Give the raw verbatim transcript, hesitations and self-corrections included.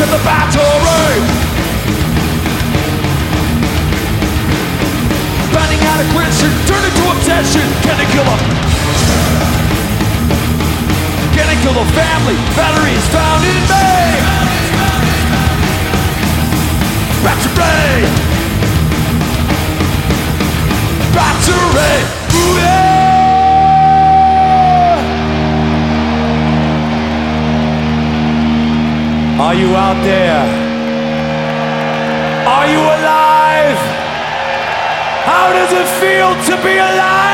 to the battery. Finding out aggression, turning to obsession. Can I kill them? Can I kill the family? Batteries found in me. Battery. Battery. Ooh, yeah. Are you out there? Are you alive? How does it feel to be alive?